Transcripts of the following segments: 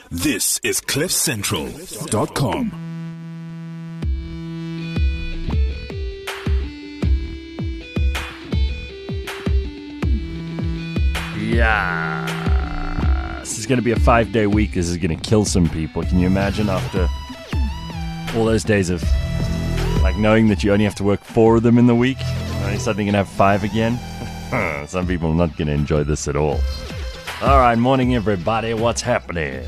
This is CliffCentral.com. Yeah. This is going to be a 5-day week. This is going to kill some people. Can you imagine after all those days of like knowing that you only have to work 4 of them in the week? Are you suddenly going to have 5 again? Some people are not going to enjoy this at all. All right, morning everybody. What's happening?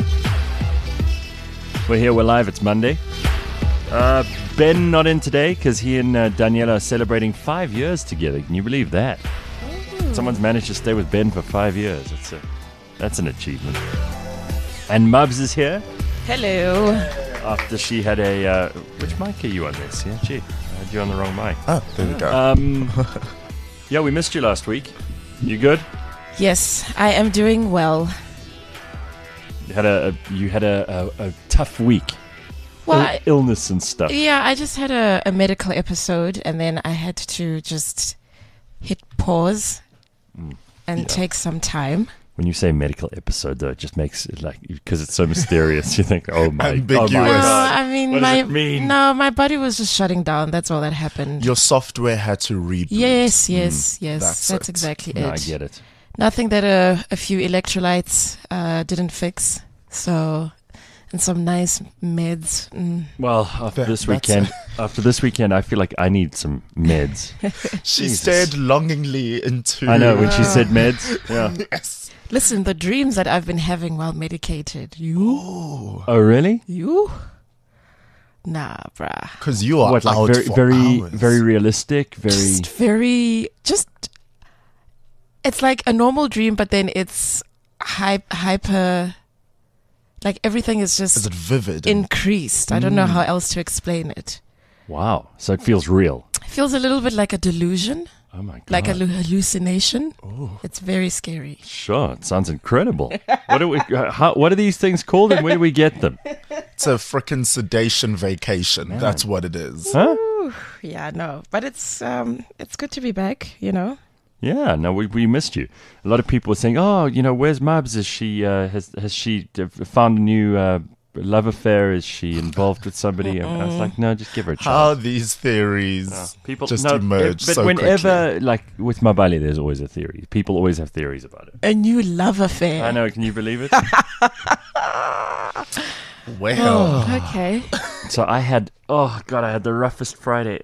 We're here, we're live. It's Monday. Ben not in today because he and Daniela are celebrating 5 years together. Can you believe that? Someone's managed to stay with Ben for 5 years. That's an achievement. And Mubs is here. Hello. After she had a... which mic are you on this? Yeah, gee, I had you on the wrong mic. Oh, there we go. Yeah, we missed you last week. You good? Yes, I am doing well. You had a tough week. Well, Illness and stuff. yeah, I just had a medical episode, and then I had to just hit pause and take some time. When you say medical episode, though, it just makes it like, because it's so mysterious, you think, oh my Ambiguous. No, God. I mean, What does it mean? No, my body was just shutting down. That's all that happened. Your software had to reboot. Yes. That's That's it. exactly No, it. I get it. Nothing that a few electrolytes didn't fix. So, and some nice meds. Well, after That's this weekend, I feel like I need some meds. She Jesus. stared longingly into... I know, when she said meds. Yeah. Yes. Listen, the dreams that I've been having while medicated. You? Oh, really? You? Nah, bruh. Because you are What, like out for hours. very realistic, It's like a normal dream, but then it's hyper, like everything is just Is it vivid? increased. I don't know how else to explain it. Wow. So it feels real. It feels a little bit like a delusion, Oh my God. like a hallucination. It's very scary. Sure, it sounds incredible. What are these things called, and where do we get them? It's a frickin' sedation vacation. That's what it is. Huh? Ooh, yeah, no, but it's good to be back, you know. Yeah, no, we missed you. A lot of people were saying, "Oh, you know, where's Mubs? Is she has she found a new love affair? Is she involved with somebody?" And I was like, "No, just give her a How chance." these theories People just emerge but so whenever, quickly. like with Mabali, there's always a theory. People always have theories about it. A new love affair. I know. Can you believe it? Well, Okay. So I had the roughest Friday.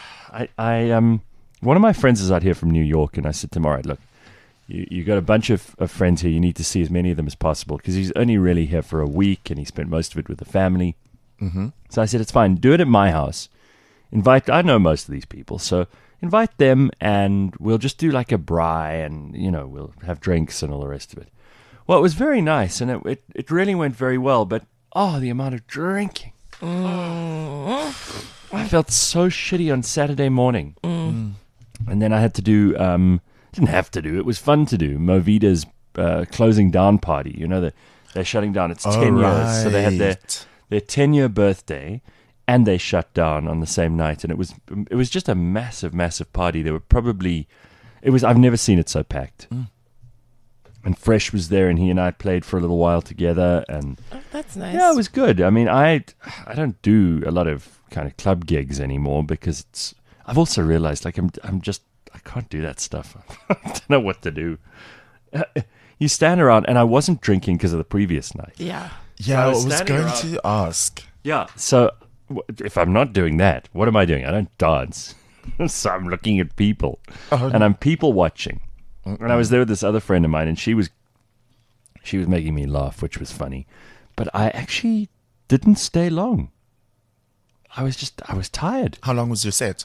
One of my friends is out here from New York, and I said to him, all right, look, you got a bunch of friends here. You need to see as many of them as possible, because he's only really here for a week, and he spent most of it with the family. Mm-hmm. So I said, it's fine. Do it at my house. I know most of these people, so invite them, and we'll just do like a braai, and, you know, we'll have drinks and all the rest of it. Well, it was very nice, and it really went very well, but, the amount of drinking. I felt so shitty on Saturday morning. And then I had to do, didn't have to do, it was fun to do, Movida's closing down party. You know, they're shutting down. It's 10 years. So they had their 10-year birthday, and they shut down on the same night. And it was just a massive, massive party. There were I've never seen it so packed. And Fresh was there, and he and I played for a little while together. And Oh, that's nice. yeah, it was good. I mean, I don't do a lot of kind of club gigs anymore, because I've also realized, like, I can't do that stuff. I don't know what to do. You stand around, and I wasn't drinking because of the previous night. Yeah. yeah, I was standing going around. to ask. Yeah. So if I'm not doing that, what am I doing? I don't dance. So I'm looking at people, and I'm people watching. And I was there with this other friend of mine, and she was making me laugh, which was funny. But I actually didn't stay long. I was tired. How long was your set?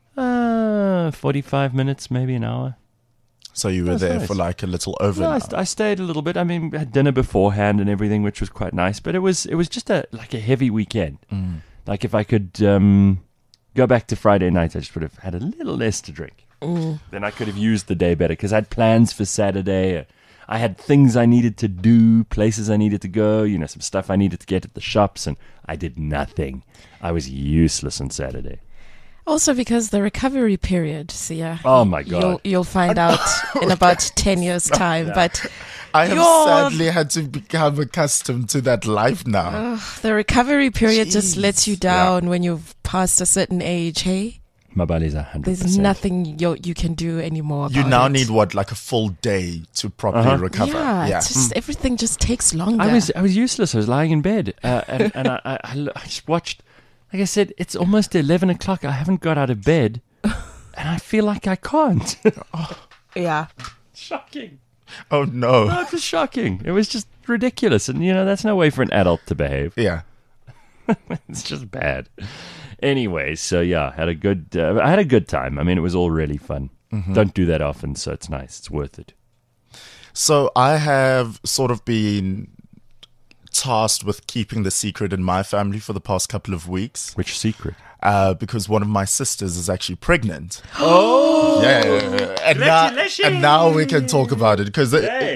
45 minutes, maybe an hour. So you were That's there nice. for like a little over No, an hour. I stayed a little bit. I mean, we had dinner beforehand and everything, which was quite nice. But it was just a heavy weekend. Like if I could go back to Friday night, I just would have had a little less to drink. Then I could have used the day better, because I had plans for Saturday. I had things I needed to do, places I needed to go, you know, some stuff I needed to get at the shops, and I did nothing. I was useless on Saturday. Also because the recovery period, Sia. Oh, my God. You'll find out in about 10 years' time. But I have Yo. sadly had to become accustomed to that life now. The recovery period just Jeez. lets you down when you've passed a certain age, hey? Mabali's 100%. There's nothing you can do anymore about You now it. need what, like a full day to properly recover? Yeah, it's just everything just takes longer. I was useless. I was lying in bed, and I just watched. Like I said, it's almost 11 o'clock. I haven't got out of bed, and I feel like I can't. Yeah. Shocking. Oh no. No, it was shocking. It was just ridiculous, and that's no way for an adult to behave. Yeah. It's just bad. Anyway, so yeah, I had a good time. I mean, it was all really fun. Don't do that often, so it's nice. It's worth it. So I have sort of been tasked with keeping the secret in my family for the past couple of weeks. Which secret? Because one of my sisters is actually pregnant. Oh, yeah! And now we can talk about it because,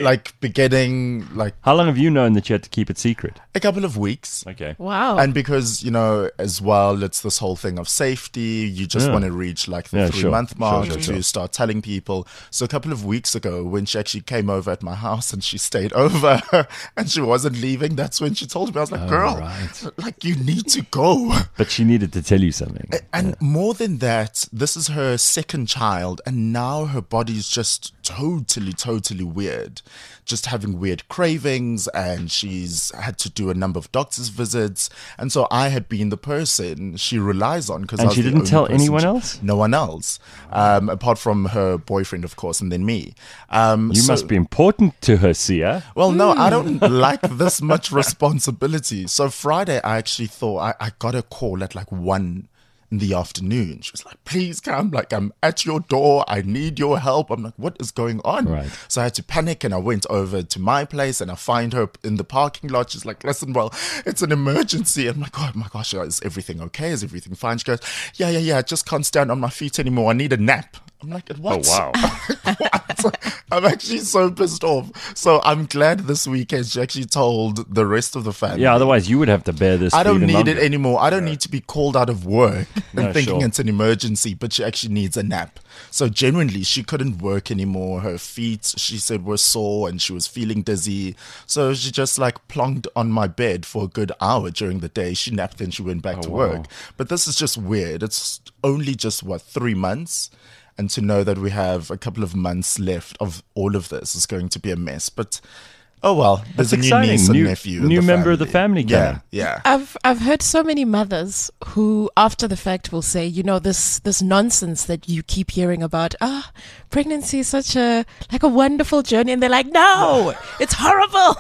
beginning How long have you known that you had to keep it secret? a couple of weeks. Okay. Wow. And because, as well, it's this whole thing of safety. You just want to reach the 3-month mark to start telling people. So a couple of weeks ago, when she actually came over at my house and she stayed over and she wasn't leaving, that's when she told me, I was like, girl, right. you need to go. But she needed to tell you something. And more than that, this is her second child, and now her body's just totally weird. Just having weird cravings, and she's had to do a number of doctor's visits. And so I had been the person she relies on. And she didn't tell anyone else? No one else, apart from her boyfriend, of course, and then me. You must be important to her, Sia. Well, no, I don't like this much responsibility. So Friday, I actually thought I got a call at 1 in the afternoon. She was like, please come, I'm at your door. I need your help. I'm like, what is going on? Right. So I had to panic and I went over to my place and I find her in the parking lot. She's like, listen, well, it's an emergency. I'm like, oh my gosh, is everything okay? Is everything fine? She goes, yeah. I just can't stand on my feet anymore. I need a nap. I'm like, what? Oh, wow. What? I'm actually so pissed off. So I'm glad this weekend she actually told the rest of the family. Yeah, otherwise you would have to bear this. I don't even need longer. it anymore. I don't need to be called out of work and No, thinking sure. it's an emergency, but she actually needs a nap. So genuinely, she couldn't work anymore. Her feet, she said, were sore and she was feeling dizzy. So she just plonked on my bed for a good hour during the day. She napped and she went back to wow. work. But this is just weird. It's only just, 3 months? And to know that we have a couple of months left of all of this is going to be a mess. But, oh well, there's That's a new exciting. niece and New- nephew. in new the member of the family. family coming. Yeah. I've heard so many mothers who, after the fact, will say, this nonsense that you keep hearing about. Pregnancy is such a wonderful journey, and they're like, no, it's horrible.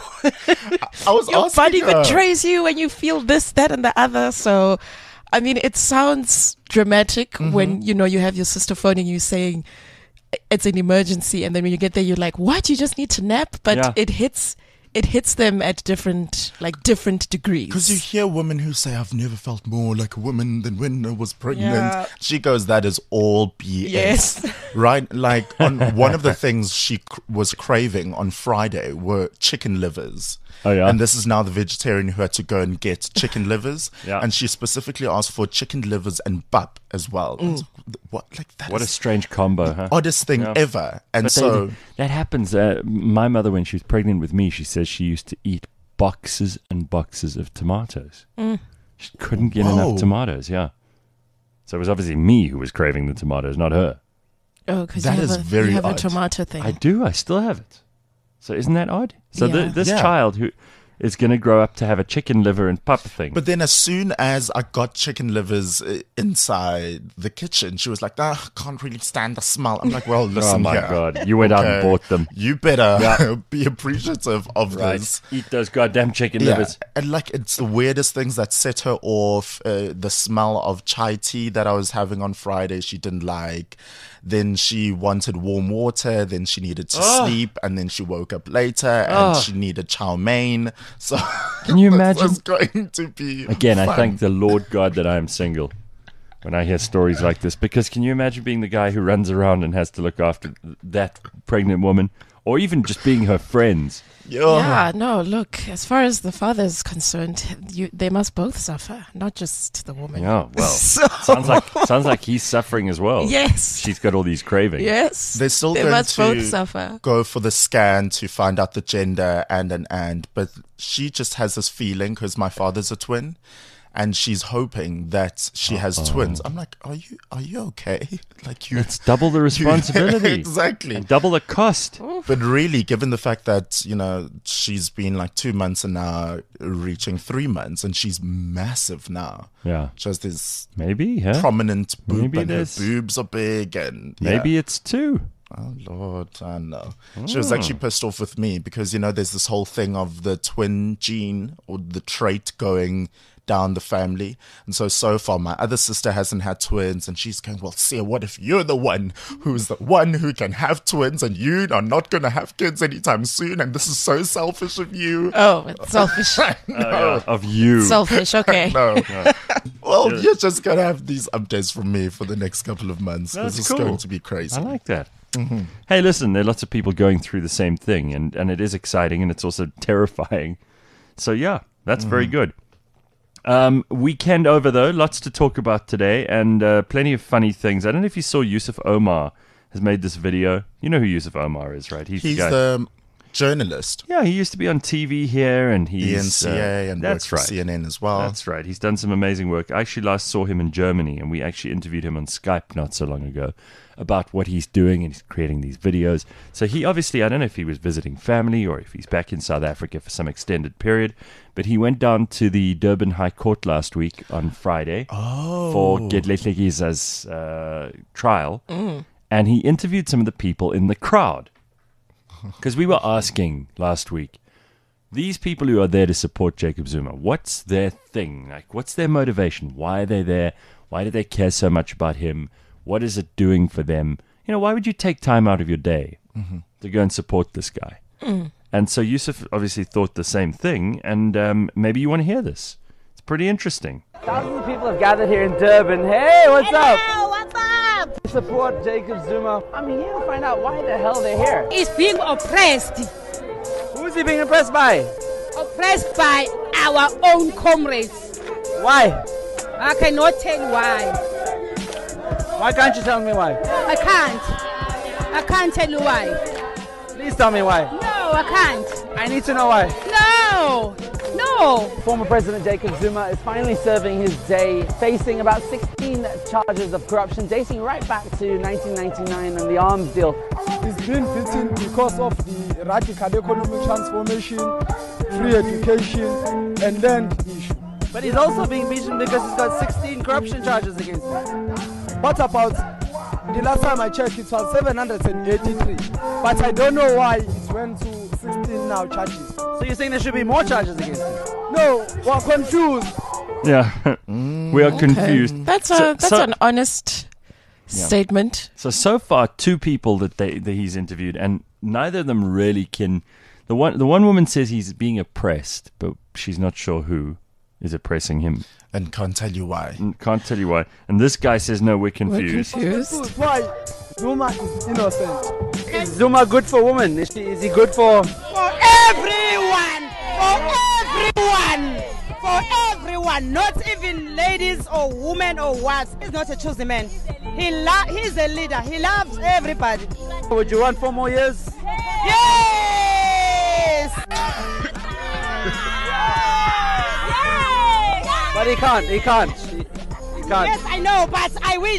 I was Your asking body her. betrays you when you feel this, that, and the other. So, I mean, it sounds dramatic when you have your sister phoning you saying it's an emergency, and then when you get there, you're like, what? You just need to nap, but Yeah. it hits them at different degrees. Because you hear women who say, I've never felt more like a woman than when I was pregnant. Yeah. She goes, that is all BS. Yes. Right? On one of the things she was craving on Friday were chicken livers. Oh, yeah? And this is now the vegetarian who had to go and get chicken livers. Yeah. And she specifically asked for chicken livers and pap as well. What? What a is strange combo, huh? oddest thing Yeah. ever. And But so... that happens. My mother, when she was pregnant with me, she says she used to eat boxes and boxes of tomatoes. She couldn't get Whoa. enough tomatoes, yeah. So it was obviously me who was craving the tomatoes, not her. Oh, because That you is have, very you have a odd. tomato thing. I do. I still have it. So isn't that odd? So Yeah. this Yeah. child who is going to grow up to have a chicken liver and pup thing. But then as soon as I got chicken livers inside the kitchen, she was like, I can't really stand the smell. I'm like, well, listen oh my here. God. You went out and Okay, bought them. You better be appreciative of this. Eat those goddamn chicken Yeah, livers. and it's the weirdest things that set her off. The smell of chai tea that I was having on Friday, she didn't like. Then she wanted warm water. Then she needed to sleep, and then she woke up later and she needed chow mein. So Can you this imagine? was going to be Again, I fun. thank the Lord God that I am single when I hear stories like this. Because can you imagine being the guy who runs around and has to look after that pregnant woman? Or even just being her friends. Yeah, no, look, as far as the father is concerned, they must both suffer, not just the woman. Yeah, well, sounds like he's suffering as well. Yes. She's got all these cravings. Yes. They're still they going must to both suffer. go for the scan to find out the gender and, but she just has this feeling because my father's a twin. And she's hoping that she has twins. I'm like, are you okay? Like you, It's double the responsibility. Exactly. And double the cost. But really, given the fact that, she's been like 2 months and now reaching 3 months and she's massive now. Yeah. Just this Maybe, huh? prominent boob Maybe and her there's- boobs are big and Maybe yeah. it's two. Oh Lord, I know. She was actually pissed off with me because, there's this whole thing of the twin gene or the trait going down the family. And so far my other sister hasn't had twins and she's going, well, Sia, what if you're the one who's the one who can have twins and you are not going to have kids anytime soon and this is so selfish of you. Oh, it's selfish. Of you. Selfish, okay. No. Well, you're just going to have these updates from me for the next couple of months because That's it's cool. going to be crazy. I like that. Hey, listen, there are lots of people going through the same thing, and it is exciting, and it's also terrifying. So, yeah, that's very good. Weekend over, though, lots to talk about today, and plenty of funny things. I don't know if you saw Yusuf Omar has made this video. You know who Yusuf Omar is, right? He's the guy. the journalist, Yeah, he used to be on TV here, and he's ENCA, and that's works for right. CNN as well. That's right. He's done some amazing work. I actually last saw him in Germany, and we actually interviewed him on Skype not so long ago about what he's doing, and he's creating these videos. So he obviously, I don't know if he was visiting family or if he's back in South Africa for some extended period, but he went down to the Durban High Court last week on Friday for Gedletlegisa's trial, and he interviewed some of the people in the crowd. Because we were asking last week, these people who are there to support Jacob Zuma, what's their thing? Like, what's their motivation? Why are they there? Why do they care so much about him? What is it doing for them? Why would you take time out of your day to go and support this guy? And so Yusuf obviously thought the same thing, and maybe you want to hear this. It's pretty interesting. Thousands of people have gathered here in Durban. Hey, what's up? What's up? To support Jacob Zuma. I'm here to find out why the hell they're here. He's being oppressed. Who's he being oppressed by? Oppressed by our own comrades. Why? I cannot tell you why. Why can't you tell me why? I can't. I can't tell you why. Please tell me why. No, I can't. I need to know why. No. No. Former President Jacob Zuma is finally serving his day, facing about 16 charges of corruption, dating right back to 1999 and the arms deal. He's been beaten because of the radical economic transformation, free education, and land issue. But he's also being beaten because he's got 16 corruption charges against him. What about the last time I checked, it was 783. But I don't know why it went to 16 now charges. So you're saying there should be more charges against him? No, we're confused. Yeah, we are confused. That's an honest statement. So far, two people that he's interviewed, and neither of them really can. The one woman says he's being oppressed, but she's not sure who is oppressing him. And can't tell you why. Can't tell you why. And this guy says, no, we're confused. Why? Zuma is innocent. Is Zuma good for women? Is he good for... For everyone. For everyone. For everyone. Not even ladies or women or what. He's not a chosen man. He's a leader. He loves everybody. Would you want 4 more years? Yes! But he can't. He can't. Yes, I know, but I wish.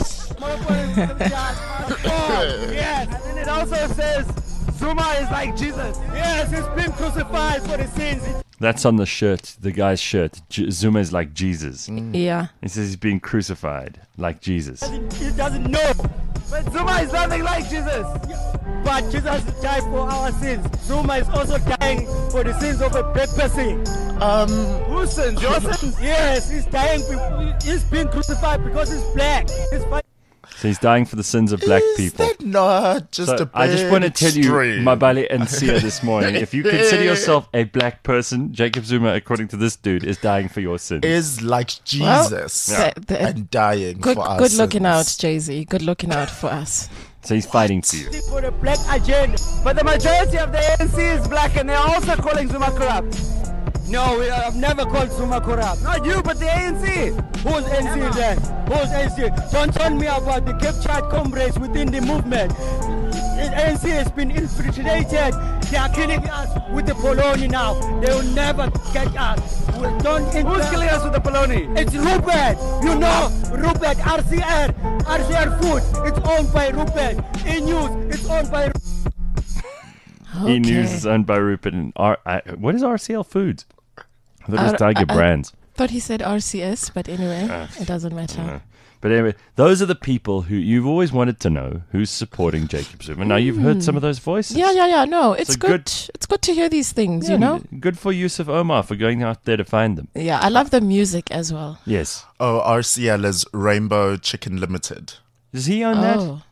Yes. And then it also says Zuma is like Jesus. Yes, he's been crucified for the sins. That's on the shirt, the guy's shirt. Zuma is like Jesus. Yeah. He says he's being crucified like Jesus. He doesn't know. But Zuma is nothing like Jesus. But Jesus died for our sins. Zuma is also dying for the sins of a black person. Whose sins? Your sins? Yes, he's dying. He's being crucified because he's black. So he's dying for the sins of black people. Is that not just So a bit I just want to tell you, extreme? Mabale and Sia this morning, if you consider yourself a black person, Jacob Zuma, according to this dude, is dying for your sins. is like Jesus Well, and dying Good for us. looking out, Jay-Z. Good looking out for us. So he's fighting for you. For the black agenda. But the majority of the ANC is black and they're also calling Zuma corrupt. No, I've never called Zuma corrupt. Not you, but the ANC. Who's ANC then? Who's ANC? Don't tell me about the captured comrades within the movement. The ANC has been infiltrated. They are killing us with the Poloni now. They will never get us. Who's killing us with the Poloni? It's Rupert. You know, Rupert, RCR Food. It's owned by Rupert. E-News, it's owned by Okay. E-News is owned by Rupert. And what is RCL Foods? I thought it was Tiger Brands. Thought he said RCS, but anyway, it doesn't matter. But anyway, those are the people who you've always wanted to know who's supporting Jacob Zuma. Now you've heard some of those voices. Yeah. No, it's So good. It's good to hear these things, you know? Good for Yusuf Omar for going out there to find them. Yeah, I love the music as well. Yes. Oh, RCL is Rainbow Chicken Limited. Does he own that? Oh.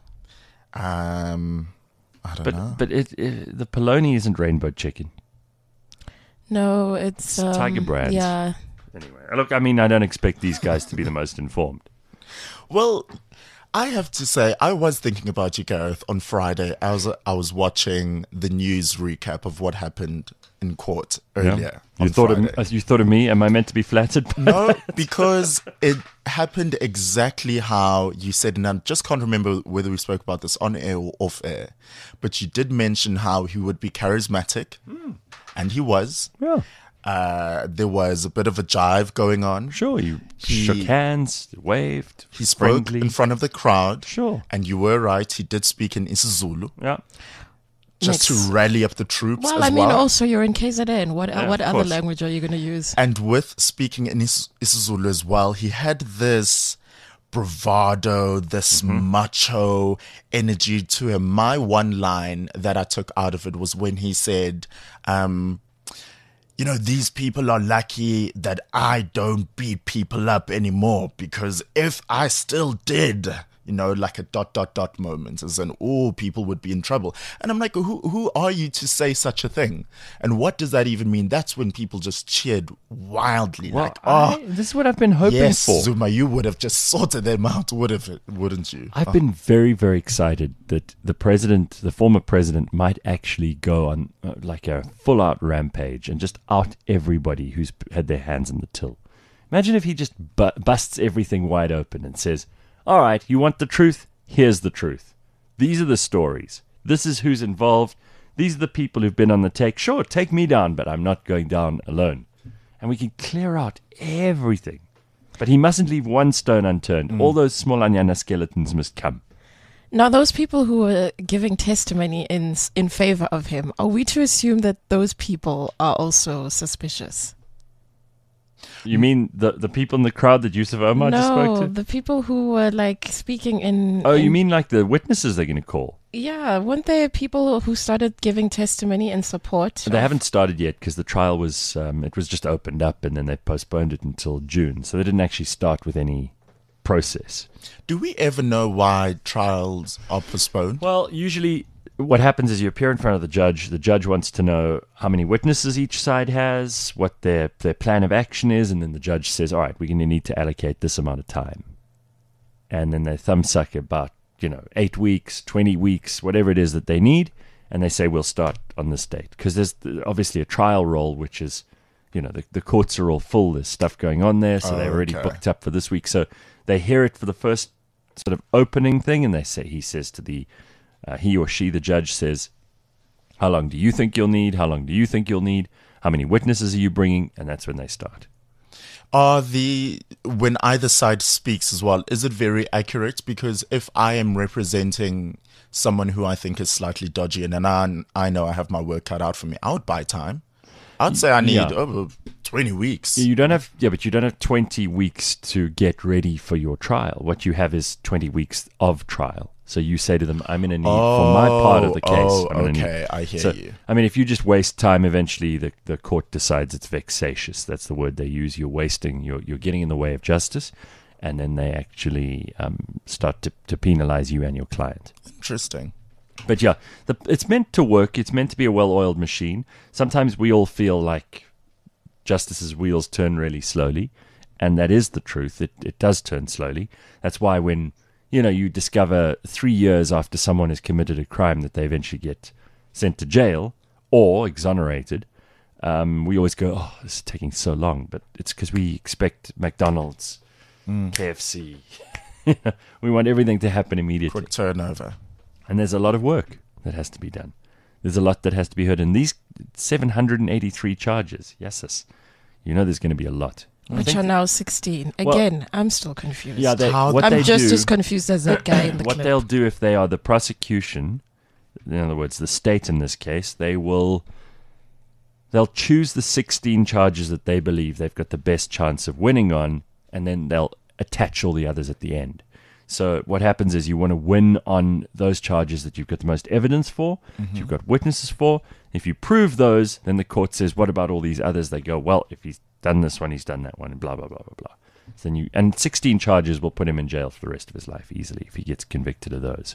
I don't know. But the Poloni isn't rainbow chicken. No, it's Tiger Brands. Yeah. Anyway, look, I mean, I don't expect these guys to be the most informed. Well, I have to say, I was thinking about you, Gareth, on Friday. I was watching the news recap of what happened in court earlier. You thought of me? Am I meant to be flattered? No, because it happened exactly how you said, and I just can't remember whether we spoke about this on air or off air, but you did mention how he would be charismatic, and he was. Yeah. There was a bit of a jive going on. Sure, he shook hands, waved. He spoke friendly. in front of the crowd. Sure. And you were right, he did speak in isiZulu. Yeah. Just to rally up the troops Well, as I mean, well. also you're in KZN. What of other course. language are you going to use? And with speaking in isiZulu as well, he had this bravado, this macho energy to him. My one line that I took out of it was when he said, these people are lucky that I don't beat people up anymore, because if I still did, like a ... moment, as in, people would be in trouble. And I'm like, who are you to say such a thing? And what does that even mean? That's when people just cheered wildly. Well, like, this is what I've been hoping yes, for. Zuma, you would have just sorted them out, wouldn't you? I've been very, very excited that the former president, might actually go on like a full-out rampage and just out everybody who's had their hands in the till. Imagine if he just busts everything wide open and says, all right, you want the truth? Here's the truth. These are the stories. This is who's involved. These are the people who've been on the take. Sure, take me down, but I'm not going down alone. And we can clear out everything. But he mustn't leave one stone unturned. All those small Anyana skeletons must come. Now, those people who are giving testimony in favor of him, are we to assume that those people are also suspicious? You mean the people in the crowd that Yusuf Omar just spoke No, to? the people who were like speaking in... Oh, in- you mean like the witnesses they're going to call? Yeah, weren't there people who started giving testimony in support? They haven't started yet because the trial was it was just opened up and then they postponed it until June. So they didn't actually start with any process. Do we ever know why trials are postponed? Well, usually what happens is you appear in front of the judge. The judge wants to know how many witnesses each side has, what their plan of action is, and then the judge says, all right, we're going to need to allocate this amount of time. And then they thumbsuck about 8 weeks, 20 weeks, whatever it is that they need, and they say, we'll start on this date. Because there's obviously a trial roll, which is, the courts are all full. There's stuff going on there, so they're already booked up for this week. So they hear it for the first sort of opening thing, and he says to he or she, the judge, says, how long do you think you'll need? How long do you think you'll need? How many witnesses are you bringing? And that's when they start. When either side speaks as well, is it very accurate? Because if I am representing someone who I think is slightly dodgy and I know I have my work cut out for me, I would buy time. I'd say I need 20 weeks. But you don't have 20 weeks to get ready for your trial. What you have is 20 weeks of trial. So you say to them, I'm going to need, for my part of the case. Okay, I hear you. I mean, if you just waste time, eventually the court decides it's vexatious. That's the word they use. You're wasting, you're getting in the way of justice. And then they actually start to penalize you and your client. Interesting. But yeah, it's meant to work. It's meant to be a well-oiled machine. Sometimes we all feel like justice's wheels turn really slowly. And that is the truth. It does turn slowly. That's why when you discover 3 years after someone has committed a crime that they eventually get sent to jail or exonerated. We always go, oh, this is taking so long, but it's because we expect McDonald's, KFC. We want everything to happen immediately. Quick turnover. And there's a lot of work that has to be done. There's a lot that has to be heard. And these 783 charges, yes, there's going to be a lot. Which are now 16. Again, I'm still confused. Yeah, I'm just as confused as that guy in the what clip. they'll do if they are the prosecution, in other words, the state in this case, they'll choose the 16 charges that they believe they've got the best chance of winning on, and then they'll attach all the others at the end. So what happens is you want to win on those charges that you've got the most evidence for, that you've got witnesses for. If you prove those, then the court says, what about all these others? They go, well, if he's done this one, he's done that one, and blah, blah, blah, blah, blah. So and 16 charges will put him in jail for the rest of his life easily if he gets convicted of those.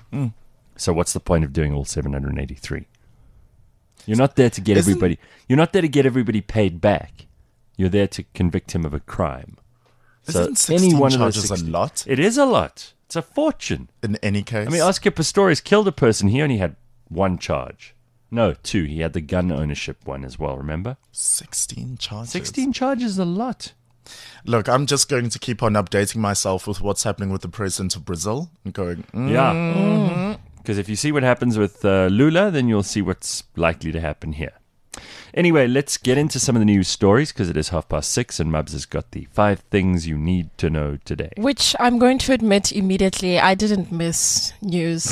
So what's the point of doing all 783? You're not there to get everybody. You're not there to get everybody paid back. You're there to convict him of a crime. Isn't 16 charges a lot? It is a lot. It's a fortune. In any case. I mean, Oscar Pistorius killed a person. He only had one charge. No, 2. He had the gun ownership one as well, remember? 16 charges. 16 charges is a lot. Look, I'm just going to keep on updating myself with what's happening with the president of Brazil and going, Yeah. Because if you see what happens with Lula, then you'll see what's likely to happen here. Anyway, let's get into some of the news stories because it is 6:30 and Mubs has got the 5 things you need to know today. Which I'm going to admit immediately, I didn't miss news.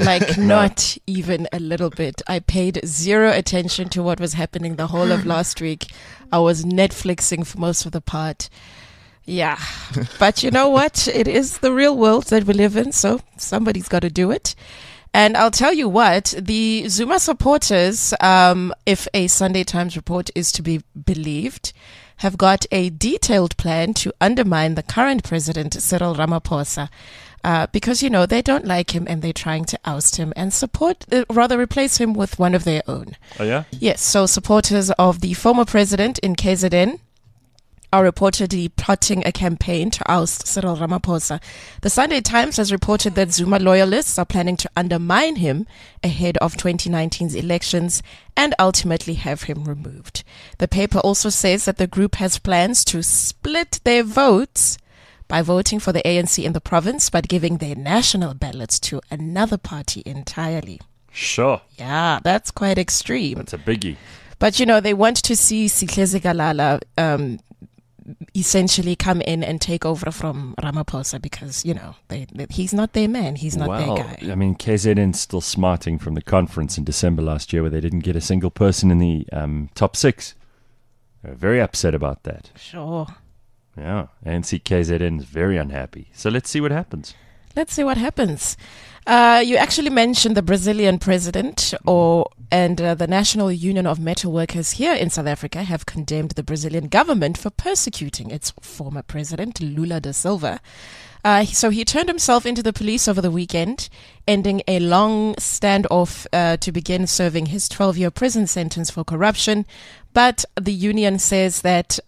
Not even a little bit. I paid zero attention to what was happening the whole of last week. I was Netflixing for most of the part. Yeah. But you know what? It is the real world that we live in, so somebody's got to do it. And I'll tell you what, the Zuma supporters, if a Sunday Times report is to be believed, have got a detailed plan to undermine the current president, Cyril Ramaphosa, because, they don't like him and they're trying to oust him and replace him with one of their own. Oh, yeah? Yes, so supporters of the former president in KZN are reportedly plotting a campaign to oust Cyril Ramaphosa. The Sunday Times has reported that Zuma loyalists are planning to undermine him ahead of 2019's elections and ultimately have him removed. The paper also says that the group has plans to split their votes by voting for the ANC in the province, but giving their national ballots to another party entirely. Sure. Yeah, that's quite extreme. That's a biggie. But, they want to see Sihlezi Galala essentially come in and take over from Ramaphosa because, he's not their man. He's not their guy. I mean, KZN's still smarting from the conference in December last year where they didn't get a single person in the top 6. They're very upset about that. Sure. Yeah, ANC KZN is very unhappy. So let's see what happens. Let's see what happens. You actually mentioned the Brazilian president and the National Union of Metal Workers here in South Africa have condemned the Brazilian government for persecuting its former president, Lula da Silva. So he turned himself into the police over the weekend, ending a long standoff to begin serving his 12-year prison sentence for corruption. But the union says that,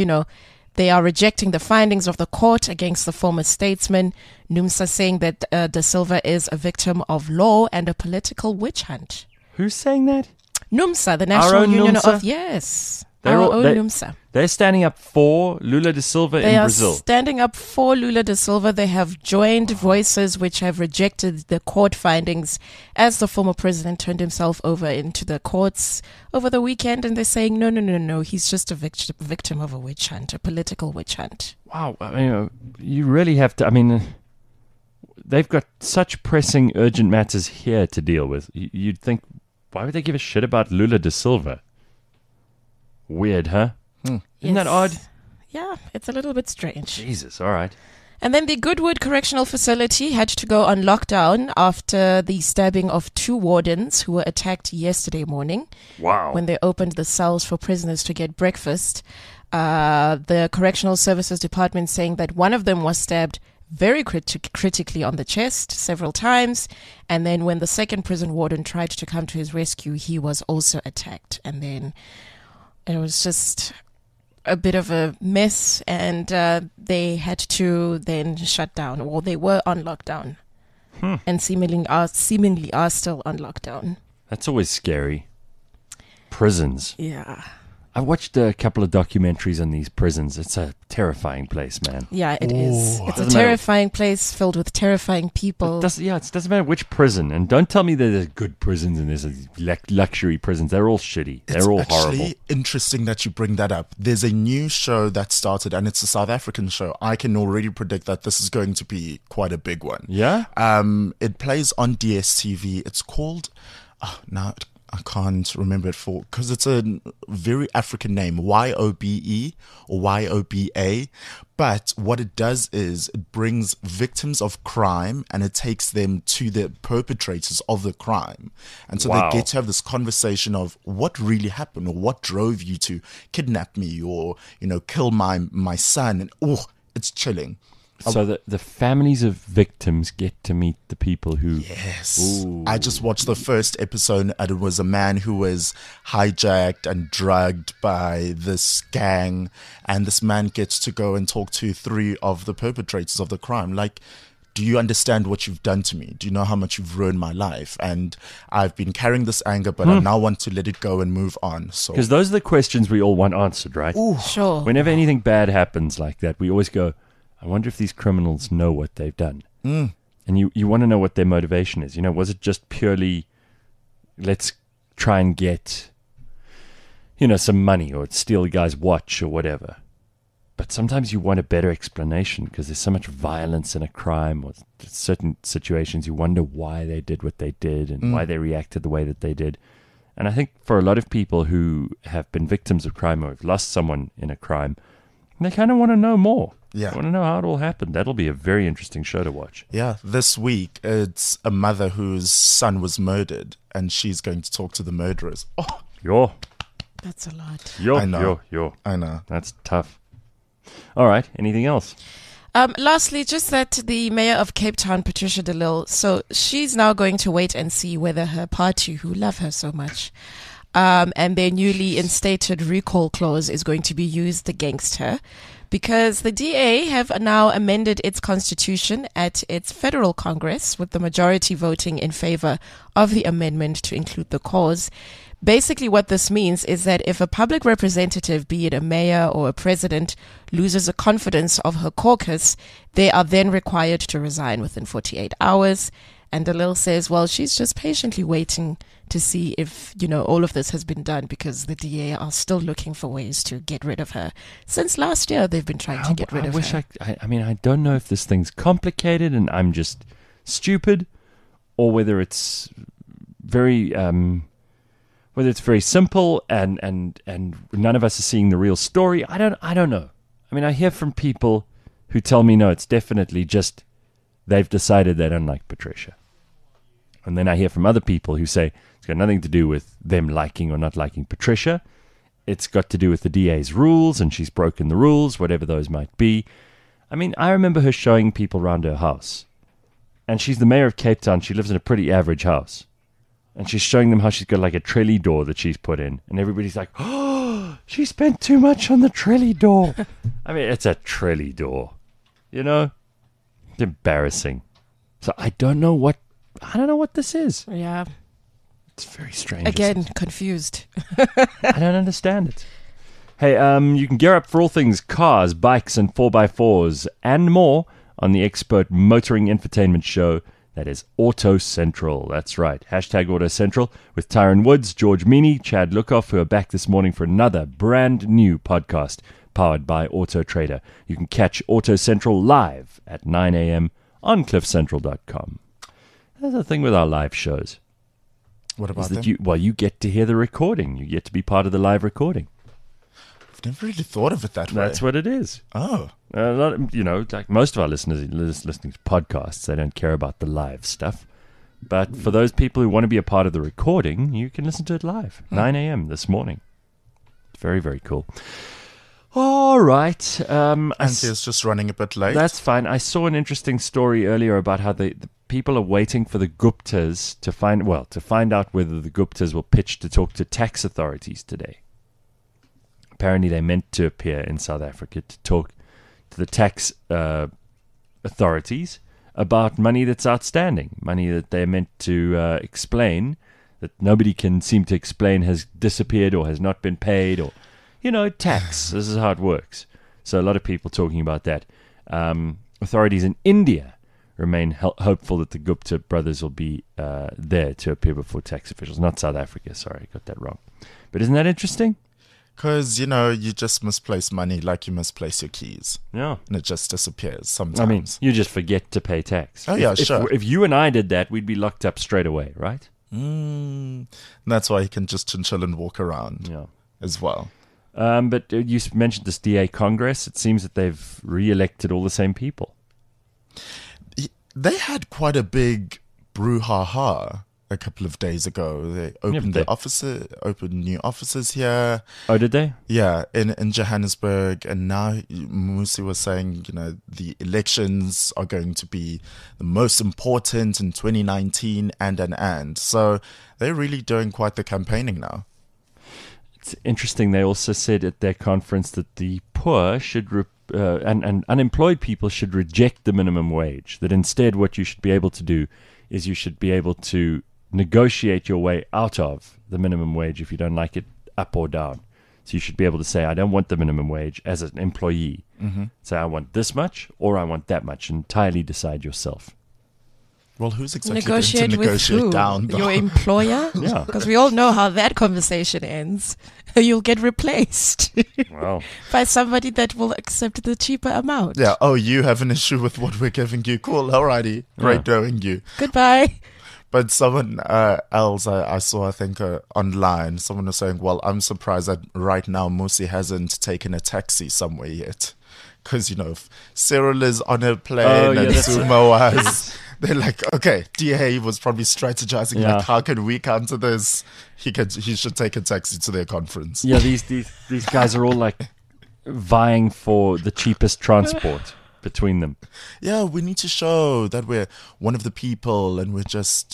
they are rejecting the findings of the court against the former statesman, NUMSA saying that Da Silva is a victim of law and a political witch hunt. Who's saying that? NUMSA, the National Union NUMSA? of... Yes, NUMSA. They're standing up for Lula da Silva in Brazil. They are standing up for Lula da Silva. They have joined voices which have rejected the court findings as the former president turned himself over into the courts over the weekend. And they're saying, no, he's just a victim of a witch hunt, a political witch hunt. Wow. I mean, you really have to... I mean, they've got such pressing, urgent matters here to deal with. You'd think, why would they give a shit about Lula da Silva? Weird, huh? Isn't that odd? Yeah, it's a little bit strange. Jesus, all right. And then the Goodwood Correctional Facility had to go on lockdown after the stabbing of 2 wardens who were attacked yesterday morning. Wow. When they opened the cells for prisoners to get breakfast. The Correctional Services Department saying that one of them was stabbed very critically on the chest several times. And then when the second prison warden tried to come to his rescue, he was also attacked. And then it was just... a bit of a mess, and they had to then shut down, or they were on lockdown, and seemingly are still on lockdown. That's always scary. Prisons. Yeah. I watched a couple of documentaries on these prisons. It's a terrifying place, man. Yeah, it is. It's a Doesn't terrifying place filled with terrifying people. It doesn't matter which prison. And don't tell me that there's good prisons and there's luxury prisons. They're all shitty. They're all horrible. It's actually interesting that you bring that up. There's a new show that started, and it's a South African show. I can already predict that this is going to be quite a big one. Yeah? It plays on DSTV. It's called... now I can't remember it because it's a very African name, YOBE or YOBA. But what it does is it brings victims of crime and it takes them to the perpetrators of the crime. And so they get to have this conversation of what really happened, or what drove you to kidnap me, or, kill my son. And it's chilling. So the families of victims get to meet the people who... Yes. Ooh. I just watched the first episode, and it was a man who was hijacked and drugged by this gang, and this man gets to go and talk to 3 of the perpetrators of the crime. Like, do you understand what you've done to me? Do you know how much you've ruined my life? And I've been carrying this anger, but I now want to let it go and move on. So, because those are the questions we all want answered, right? Ooh. Sure. Whenever anything bad happens like that, we always go... I wonder if these criminals know what they've done. And you want to know what their motivation is. Was it just purely, let's try and get, some money, or steal a guy's watch or whatever? But sometimes you want a better explanation, because there's so much violence in a crime, or certain situations you wonder why they did what they did and why they reacted the way that they did. And I think for a lot of people who have been victims of crime or have lost someone in a crime, they kind of want to know more. Yeah. I want to know how it all happened. That'll be a very interesting show to watch. Yeah, this week it's a mother whose son was murdered, and she's going to talk to the murderers. That's a lot. I know. That's tough. All right. Anything else? Lastly, just that the mayor of Cape Town, Patricia de Lille, so she's now going to wait and see whether her party, who love her so much, and their newly instated recall clause is going to be used against her, because the DA have now amended its constitution at its federal Congress, with the majority voting in favor of the amendment to include the clause. Basically, what this means is that if a public representative, be it a mayor or a president, loses the confidence of her caucus, they are then required to resign within 48 hours. And de Lille says, well, she's just patiently waiting to see if, all of this has been done, because the DA are still looking for ways to get rid of her. Since last year, they've been trying to get rid of her. I don't know if this thing's complicated and I'm just stupid, or whether it's very... whether it's very simple and none of us are seeing the real story. I don't know. I hear from people who tell me, no, it's definitely just they've decided they don't like Patricia. And then I hear from other people who say it's got nothing to do with them liking or not liking Patricia. It's got to do with the DA's rules, and she's broken the rules, whatever those might be. I remember her showing people around her house. And she's the mayor of Cape Town. She lives in a pretty average house. And she's showing them how she's got like a trellis door that she's put in. And everybody's like, oh, she spent too much on the trellis door. It's a trellis door. It's embarrassing. So I don't know what this is. Yeah. It's very strange. Again, confused. I don't understand it. Hey, you can gear up for all things cars, bikes, and 4x4s and more on the expert motoring infotainment show that is Auto Central. That's right. Hashtag Auto Central with Tyron Woods, George Meany, Chad Lookoff, who are back this morning for another brand new podcast powered by Auto Trader. You can catch Auto Central live at 9 a.m. on cliffcentral.com. That's the thing with our live shows. What about that? them? You get to hear the recording. You get to be part of the live recording. I've never really thought of it that way. That's what it is. Oh. Like most of our listeners listening to podcasts, they don't care about the live stuff. But for those people who want to be a part of the recording, you can listen to it live, 9 a.m. this morning. Very, very cool. All right. Anthea's just running a bit late. That's fine. I saw an interesting story earlier about how the people are waiting for the Guptas to find out whether the Guptas will pitch to talk to tax authorities today. Apparently, they meant to appear in South Africa to talk to the tax authorities about money that's outstanding, money that they're meant to explain, that nobody can seem to explain has disappeared or has not been paid, or, tax. This is how it works. So a lot of people talking about that. Authorities in India remain hopeful that the Gupta brothers will be there to appear before tax officials. Not South Africa, sorry, I got that wrong. But isn't that interesting? Because, you just misplace money like you misplace your keys. Yeah. And it just disappears sometimes. I mean, you just forget to pay tax. Oh, yeah, sure. If you and I did that, we'd be locked up straight away, right? That's why you can just chill and walk around as well. But you mentioned this DA Congress. It seems that they've re-elected all the same people. They had quite a big brouhaha a couple of days ago. They opened opened new offices here. Oh, did they? Yeah, in Johannesburg. And now Mmusi was saying, the elections are going to be the most important in 2019 and. So they're really doing quite the campaigning now. It's interesting. They also said at their conference that the poor should and unemployed people should reject the minimum wage. That instead what you should be able to do is you should be able to negotiate your way out of the minimum wage if you don't like it, up or down. So you should be able to say, I don't want the minimum wage as an employee. Say, I want this much or I want that much. Entirely decide yourself. Well, who's exactly negotiate going to with negotiate who? down? Your employer? Yeah. Because we all know how that conversation ends. You'll get replaced Wow. by somebody that will accept the cheaper amount. Yeah. Oh, you have an issue with what we're giving you. Cool. Alrighty. Great knowing you. Goodbye. But someone else I saw, I think, online, someone was saying, well, I'm surprised that right now Mmusi hasn't taken a taxi somewhere yet. Because, if Cyril is on a plane and Zuma was, they're like, okay, DA was probably strategizing, like, how can we counter this? He should take a taxi to their conference. Yeah, these guys are all like vying for the cheapest transport between them. Yeah, we need to show that we're one of the people and we're just,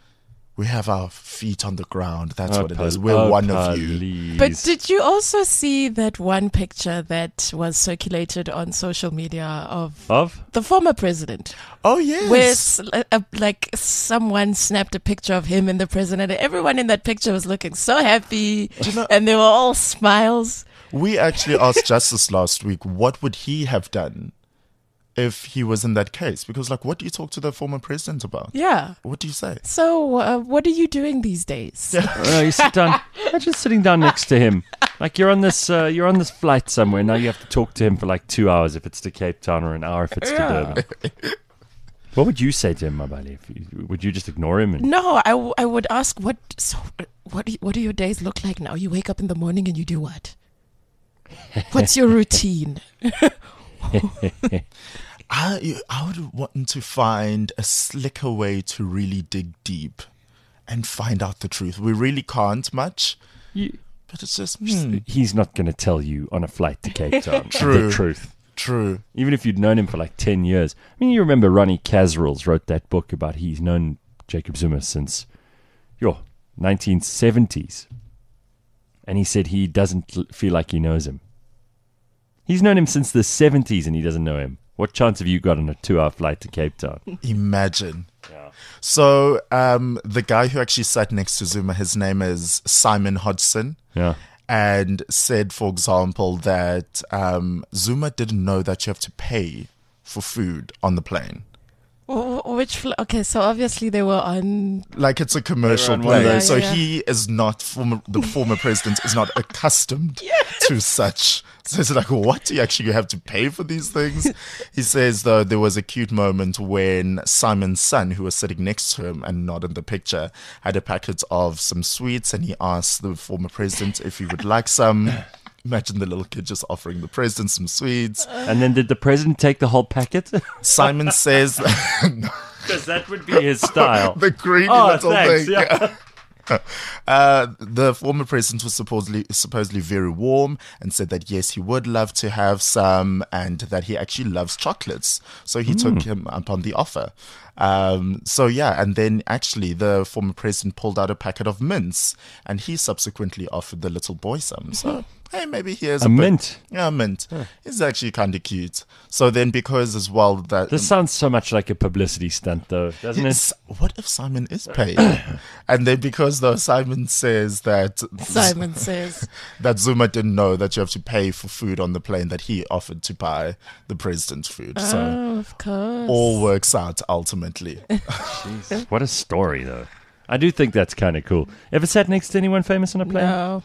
we have our feet on the ground. That's what it is. We're one of you. But did you also see that one picture that was circulated on social media of the former president? Oh, yes. Where like someone snapped a picture of him and the president, and everyone in that picture was looking so happy, and they were all smiles. We actually asked Justice last week, what would he have done if he was in that case? Because, what do you talk to the former president about? Yeah. What do you say? So, what are you doing these days? You sit down. Imagine sitting down next to him. Like you're on this flight somewhere. Now you have to talk to him for 2 hours if it's to Cape Town or an hour if it's to Durban. What would you say to him, Mabali? Would you just ignore him? No, I would ask, what do your days look like now? You wake up in the morning and you do what? What's your routine? I would want to find a slicker way to really dig deep and find out the truth. We really can't much, but it's just... He's not going to tell you on a flight to Cape Town True. the truth. True. Even if you'd known him for 10 years. I mean, you remember Ronnie Casrils wrote that book about he's known Jacob Zuma since 1970s. And he said he doesn't feel like he knows him. He's known him since the 70s and he doesn't know him. What chance have you got on a 2-hour flight to Cape Town? Imagine. Yeah. So the guy who actually sat next to Zuma, his name is Simon Hodgson. Yeah. And said, for example, that Zuma didn't know that you have to pay for food on the plane. Okay, so obviously they were on... It's a commercial plane. So he is not, the former president is not accustomed to such. So it's what? Do you actually have to pay for these things? He says, though, there was a cute moment when Simon's son, who was sitting next to him and not in the picture, had a packet of some sweets and he asked the former president if he would like some. Imagine the little kid just offering the president some sweets. And then did the president take the whole packet? Simon says... Because that would be his style. The greedy little thanks, thing. Yeah. The former president was supposedly very warm and said that yes, he would love to have some and that he actually loves chocolates. So he took him up on the offer. So yeah, and then actually the former president pulled out a packet of mints, and he subsequently offered the little boy some. So hey, maybe here's A mint? Yeah, a mint. It's actually kind of cute. So then, because as well that This sounds so much like a publicity stunt, though, doesn't it? what if Simon is paid? And then because though Simon says that that Zuma didn't know that you have to pay for food on the plane, that he offered to buy the president's food. So Of course. all works out ultimately. Jeez, what a story, though. I do think that's kind of cool. Ever sat next to anyone famous on a plane? No.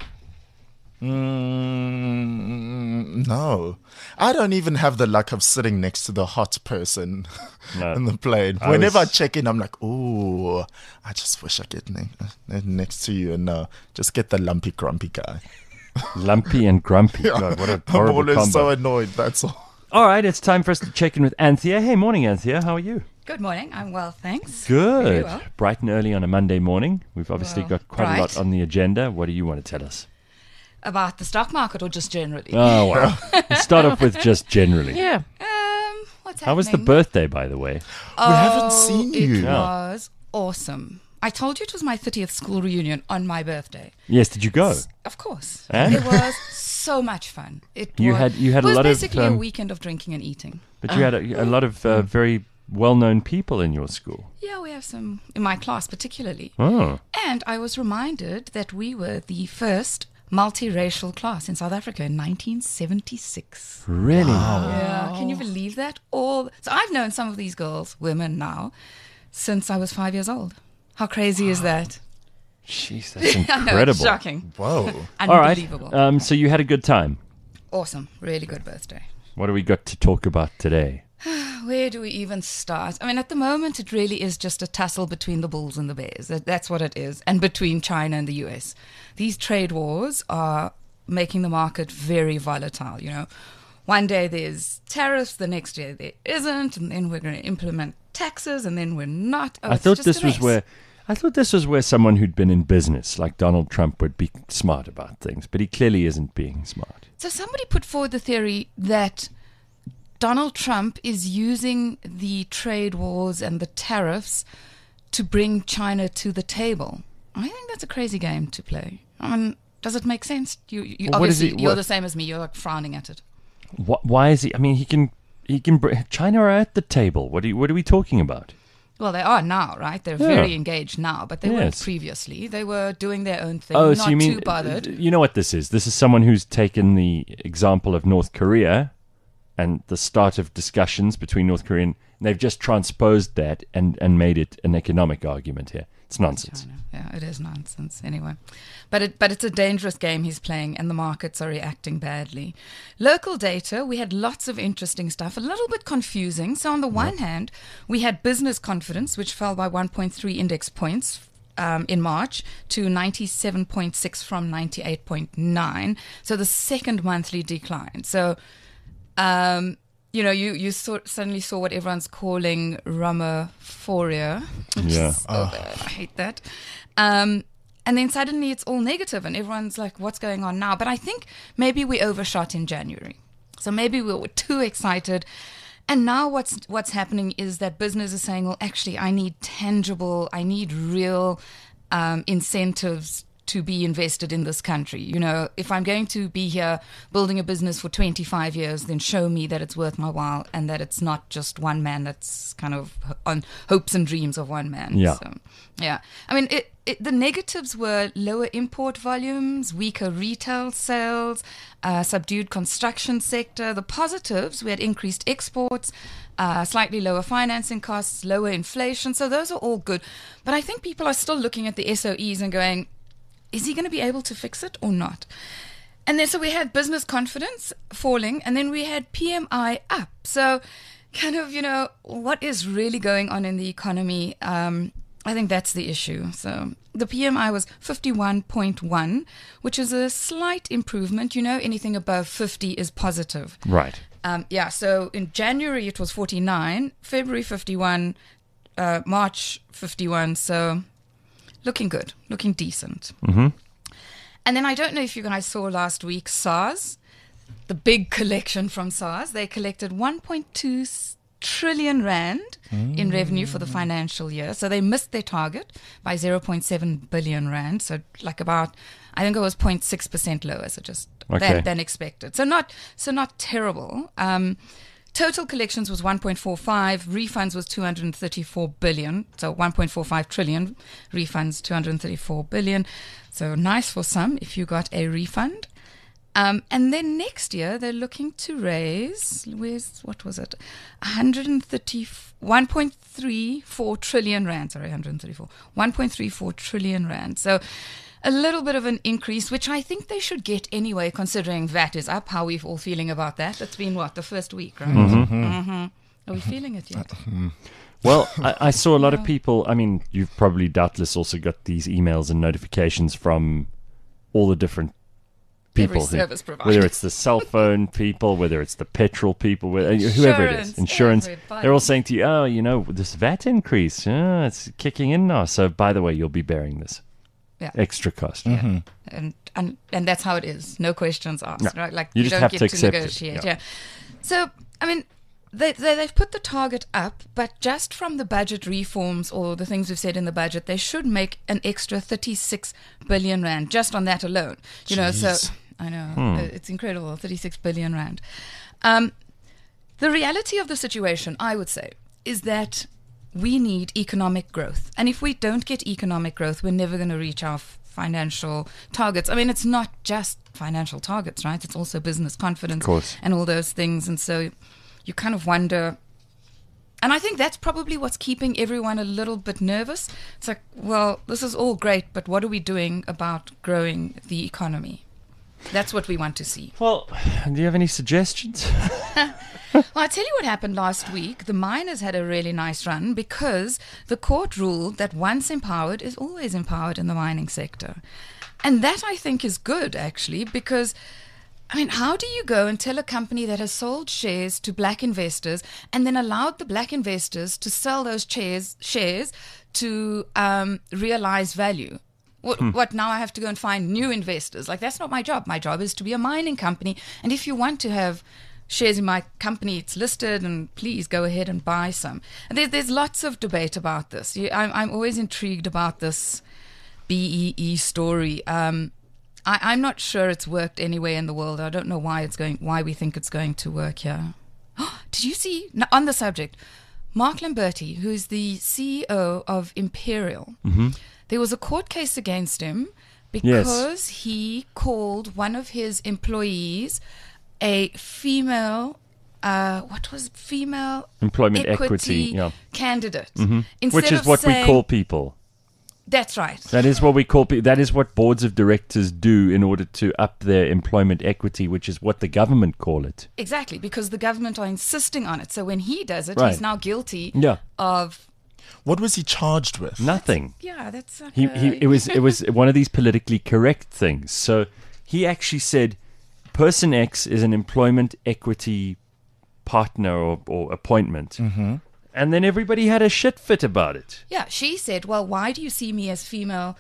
No, I don't even have the luck of sitting next to the hot person No. in the plane. I Whenever was- I check in, I'm like, ooh, I just wish I get next to you. And no, just get the lumpy, grumpy guy. Lumpy and grumpy. God, what a I'm horrible always combo. so annoyed, that's all. All right, it's time for us to check in with Anthea. Hey, morning, Anthea. How are you? Good morning. I'm well, thanks. Good. Very well. Bright and early on a Monday morning. We've obviously Well, got quite a lot bright. on the agenda. What do you want to tell us? About the stock market or just generally? Oh, well. Let's start off with just generally. Yeah. What's How was the happening? birthday, by the way? We haven't seen you. It No. was awesome. I told you it was my 30th school reunion on my birthday. Yes, did you go? Of course. And? It was so much fun. You was, had a it was lot of, basically a weekend of drinking and eating. But you had a lot of very well-known people in your school. Yeah, we have some in my class particularly. Oh, And I was reminded that we were the first multiracial class in South Africa in 1976. really? Yeah, can you believe that? So I've known some of these girls, women now, since I was 5 years old. How crazy is that? Jeez, that's I know, incredible. shocking. Whoa. All right. Unbelievable. So you had a good time. Awesome. Really good birthday. What do we got to talk about today? Where do we even start? I mean, at the moment, it really is just a tussle between the bulls and the bears. That's what it is. And between China and the US. These trade wars are making the market very volatile, you know. One day there's tariffs, the next day there isn't, and then we're going to implement taxes, and then we're not. Oh, I it's thought just this a was mess. where someone who'd been in business, like Donald Trump, would be smart about things, but he clearly isn't being smart. So somebody put forward the theory that Donald Trump is using the trade wars and the tariffs to bring China to the table. I think that's a crazy game to play. I mean, does it make sense? You Well, what is obviously he- you're what- the same as me. You're like frowning at it. Why is he? I mean, he can. China are at the table. What are we talking about? Well, they are now, right? They're Yeah. very engaged now, but they weren't Yes. previously. They were doing their own thing, Oh, not so you mean too bothered. you know what this is? This is someone who's taken the example of North Korea and the start of discussions between North Korea and they've just transposed that and made it an economic argument here. It's nonsense. China. Yeah, it is nonsense anyway. But it's a dangerous game he's playing, and the markets are reacting badly. Local data, we had lots of interesting stuff, a little bit confusing. So on the one hand, we had business confidence, which fell by 1.3 index points in March to 97.6 from 98.9. So the second monthly decline. So you know, you suddenly saw what everyone's calling Ramaphoria. which Yeah. is so bad. I hate that. And then suddenly it's all negative and everyone's like, what's going on now? But I think maybe we overshot in January. So maybe we were too excited. And now what's happening is that business is saying, well, actually, I need real incentives to be invested in this country. You know, if I'm going to be here building a business for 25 years, then show me that it's worth my while and that it's not just one man that's kind of on hopes and dreams of one man. Yeah. So, yeah. I mean, the negatives were lower import volumes, weaker retail sales, subdued construction sector. The positives, we had increased exports, slightly lower financing costs, lower inflation. So those are all good. But I think people are still looking at the SOEs and going, is he going to be able to fix it or not? And then so we had business confidence falling, and then we had PMI up. So kind of, you know, what is really going on in the economy? I think that's the issue. So the PMI was 51.1, which is a slight improvement. You know, anything above 50 is positive. Right. Yeah, so in January it was 49, February 51, March 51, so looking good, looking decent. Mm-hmm. And then I don't know if you guys saw last week SARS, the big collection from SARS. They collected 1.2 trillion rand in revenue for the financial year. So they missed their target by 0.7 billion rand. So like about, I think it was 0.6% lower. So just than expected. So not terrible. Total collections was 1.45, refunds was 234 billion, so 1.45 trillion, refunds 234 billion. So nice for some if you got a refund. And then next year they're looking to raise, 1.34 trillion rand, 1.34 trillion rand. So a little bit of an increase, which I think they should get anyway, considering VAT is up. How are we all feeling about that? It's been, the first week, right? Are we feeling it yet? Well, I saw a lot of people, I mean, you've probably doubtless also got these emails and notifications from all the different people. Every service provider. Whether it's the cell phone people, whether it's the petrol people, whoever it is, insurance. Everybody. They're all saying to you, this VAT increase, it's kicking in now. So, by the way, you'll be bearing this. Yeah. Extra cost. Yeah. And that's how it is. No questions asked, right? Like you you just don't have get to to accept negotiate. it. Yeah. So, I mean, they've put the target up, but just from the budget reforms or the things we've said in the budget, they should make an extra 36 billion rand just on that alone. You know, so I know it's incredible, 36 billion rand. The reality of the situation, I would say, is that we need economic growth. And if we don't get economic growth, we're never going to reach our financial targets. I mean, it's not just financial targets, right? It's also business confidence and all those things. And so you kind of wonder, and I think that's probably what's keeping everyone a little bit nervous. It's like, well, this is all great, but what are we doing about growing the economy? That's what we want to see. Well, do you have any suggestions? Well, I'll tell you what happened last week. The miners had a really nice run because the court ruled that once empowered is always empowered in the mining sector. And that, I think, is good, actually, because, I mean, how do you go and tell a company that has sold shares to black investors and then allowed the black investors to sell those shares to realize value? What, now I have to go and find new investors? Like, that's not my job. My job is to be a mining company. And if you want to have shares in my company, it's listed, and please go ahead and buy some. And there's lots of debate about this. I'm always intrigued about this BEE story. I'm not sure it's worked anywhere in the world. I don't know why we think it's going to work here. Did you see, on the subject, Mark Lamberti, who's the CEO of Imperial, there was a court case against him because he called one of his employees a female employment equity candidate. Which is what we call people. That's right. That is what we call people. That is what boards of directors do in order to up their employment equity, which is what the government call it. Exactly, because the government are insisting on it. So when he does it, Right. he's now guilty of... What was he charged with? Nothing. That's like It was one of these politically correct things. So he actually said, person X is an employment equity partner or appointment. And then everybody had a shit fit about it. Yeah, she said, well, why do you see me as female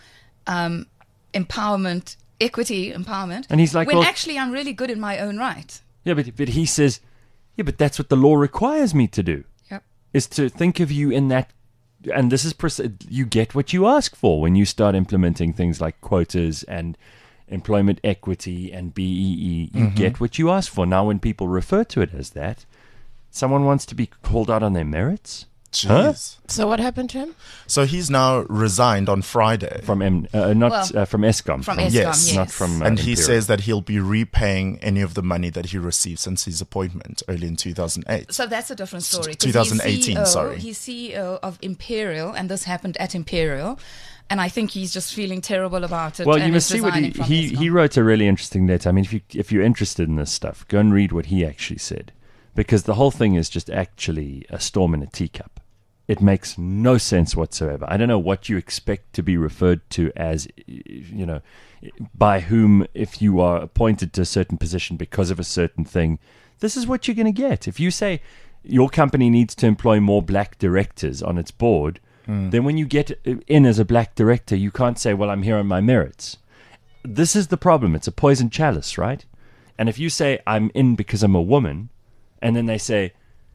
equity empowerment? And he's like, when well, actually I'm really good in my own right. Yeah, but he says, but that's what the law requires me to do. Yep. Is to think of you in that, and this is, you get what you ask for when you start implementing things like quotas and employment equity and BEE. You get what you ask for. Now, when people refer to it as that, someone wants to be called out on their merits? Jeez. So what happened to him? So he's now resigned on Friday. From from Eskom. From Eskom, yes. Not from and he Imperial. says that he'll be repaying any of the money that he received since his appointment early in 2008. So that's a different story. 'cause 2018, he's CEO, sorry. He's CEO of Imperial, and this happened at Imperial. And I think he's just feeling terrible about it. Well, and you must is see what resigning from he Eskom. wrote a really interesting letter. I mean, if you're interested in this stuff, go and read what he actually said, because the whole thing is just actually a storm in a teacup. It makes no sense whatsoever. I don't know what you expect to be referred to as, by whom, if you are appointed to a certain position because of a certain thing. This is what you're going to get. If you say your company needs to employ more black directors on its board, then when you get in as a black director, you can't say, well, I'm here on my merits. This is the problem. It's a poison chalice, right? And if you say, I'm in because I'm a woman, and then they say,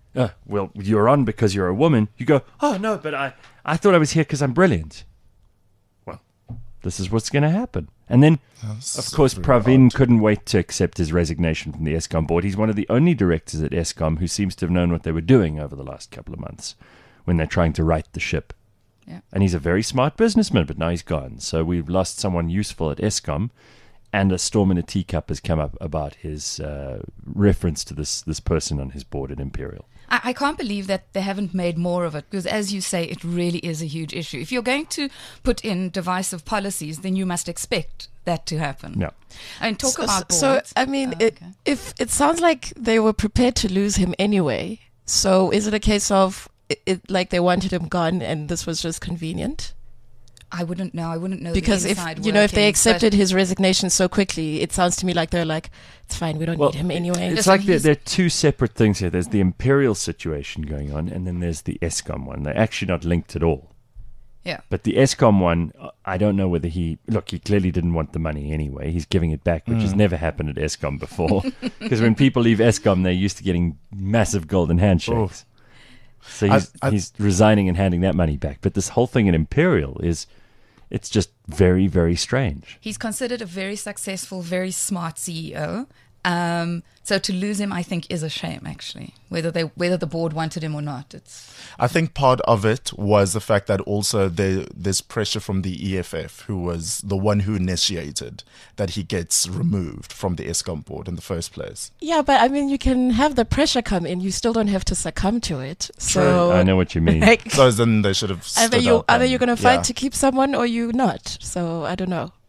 well, you're on because you're a woman. You go, oh, no, but I thought I was here because I'm brilliant. Well, this is what's going to happen. And then, of course, Pravin couldn't wait to accept his resignation from the Eskom board. He's one of the only directors at Eskom who seems to have known what they were doing over the last couple of months when they're trying to right the ship. Yeah. And he's a very smart businessman, but now he's gone. So we've lost someone useful at Eskom, and a storm in a teacup has come up about his reference to this person on his board at Imperial. I can't believe that they haven't made more of it because, as you say, it really is a huge issue. If you're going to put in divisive policies, then you must expect that to happen. Yeah. And talk about boards. So, I mean, if it sounds like they were prepared to lose him anyway, so is it a case of it like they wanted him gone and this was just convenient? I wouldn't know. I wouldn't know because the if inside if they workings, accepted his resignation so quickly, it sounds to me like they're like, it's fine, we don't need him anyway. It's like there are two separate things here. There's the Imperial situation going on, and then there's the Eskom one. They're actually not linked at all. Yeah. But the Eskom one, I don't know whether he clearly didn't want the money anyway. He's giving it back, which has never happened at Eskom before. Because when people leave Eskom, they're used to getting massive golden handshakes. So he's resigning and handing that money back. But this whole thing at Imperial it's just very, very strange. He's considered a very successful, very smart CEO. So to lose him, I think, is a shame, actually, whether the board wanted him or not. I think part of it was the fact that also there's pressure from the EFF, who was the one who initiated that he gets removed from the Eskom board in the first place. Yeah, but I mean, you can have the pressure come in. You still don't have to succumb to it. So I know what you mean. So then they should have either you're going to fight to keep someone or you not. So I don't know.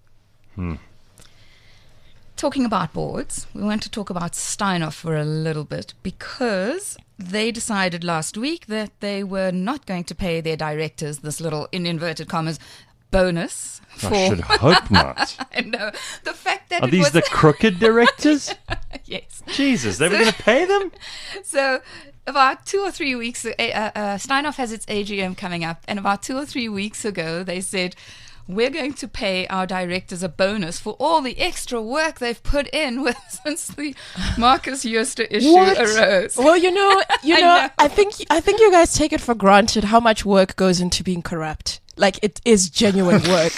Talking about boards, we want to talk about Steinhoff for a little bit because they decided last week that they were not going to pay their directors this little, in inverted commas, bonus. I should hope not. I know. The fact that Are these the crooked directors? Yes. Jesus, they were going to pay them? So about 2 or 3 weeks, Steinhoff has its AGM coming up, and about 2 or 3 weeks ago, they said, we're going to pay our directors a bonus for all the extra work they've put in since the Marcus Jooste issue arose. Well, you know, I think you guys take it for granted how much work goes into being corrupt. Like, it is genuine work.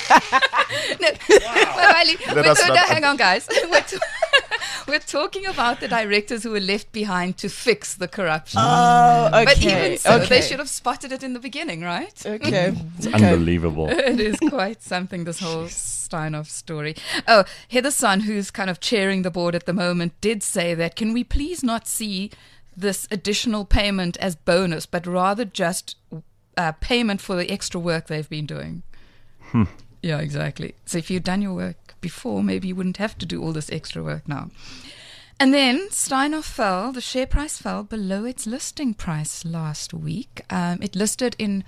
Hang on, guys. We're talking about the directors who were left behind to fix the corruption. Oh, okay. But even so, they should have spotted it in the beginning, right? Okay. It's unbelievable. It is quite something, this whole Steinhoff story. Oh, Heather Son, who's kind of chairing the board at the moment, did say that, can we please not see this additional payment as bonus, but rather just payment for the extra work they've been doing? Yeah, exactly. So if you'd done your work before, maybe you wouldn't have to do all this extra work now. And then Steinhoff fell, the share price fell below its listing price last week. It listed in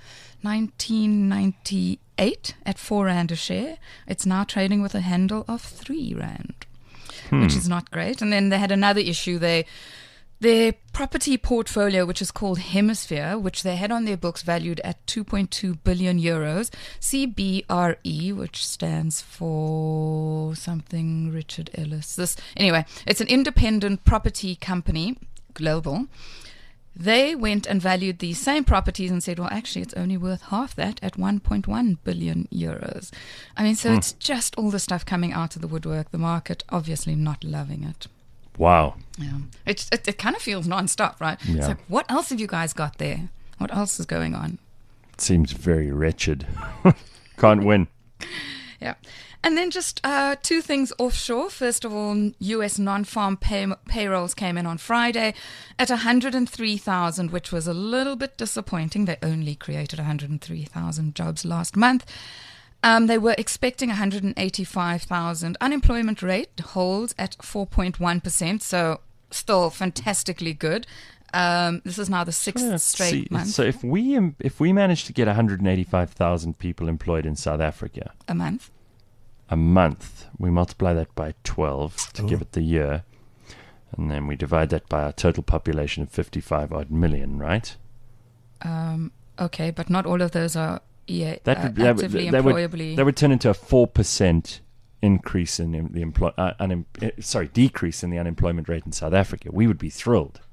1998 at 4 Rand a share. It's now trading with a handle of 3 Rand, which is not great. And then they had another issue. Their property portfolio, which is called Hemisphere, which they had on their books valued at 2.2 billion euros, CBRE, which stands for something Richard Ellis. Anyway, it's an independent property company, global. They went and valued these same properties and said, well, actually, it's only worth half that at 1.1 billion euros. I mean, so it's just all the stuff coming out of the woodwork. The market obviously not loving it. Wow. Yeah. It kind of feels non-stop, right? Yeah. It's like, what else have you guys got there? What else is going on? It seems very wretched. Can't win. Yeah. And then just 2 things offshore. First of all, U.S. non-farm payrolls came in on Friday at 103,000, which was a little bit disappointing. They only created 103,000 jobs last month. They were expecting 185,000. Unemployment rate holds at 4.1%, so still fantastically good. This is now the 6th straight month. So if we manage to get 185,000 people employed in South Africa a month, we multiply that by 12 to give it the year, and then we divide that by our total population of 55 odd million, right? Okay, but not all of those are. Yeah, actively employably. That would turn into a 4% increase in the decrease in the unemployment rate in South Africa. We would be thrilled.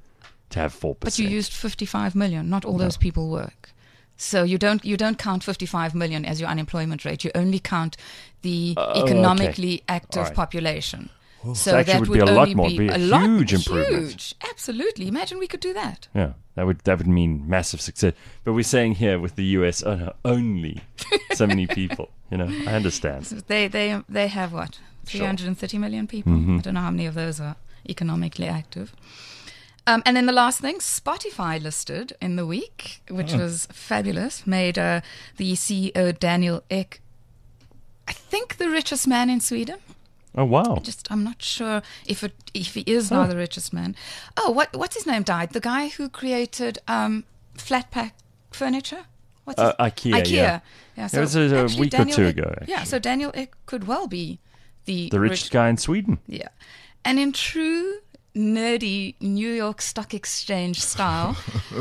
to have 4%. But you used 55 million. Not all those people work. So you don't count 55 million as your unemployment rate. You only count the economically active population. So actually would be a lot more. It'd be a huge improvement. Huge, absolutely. Imagine we could do that. Yeah, that would mean massive success. But we're saying here with the US, only so many people. I understand. So they have what, 330 million people. Mm-hmm. I don't know how many of those are economically active. And then the last thing, Spotify listed in the week, which was fabulous. Made the CEO Daniel Ek, I think, the richest man in Sweden. Oh wow! I'm not sure if he is now the richest man. Oh, what's his name died? The guy who created flat pack furniture. IKEA. Yeah. So it was a week Daniel or two Ek, ago. Actually. Yeah. So Daniel Ek could well be the richest guy in Sweden. Yeah, and in true nerdy New York Stock Exchange style,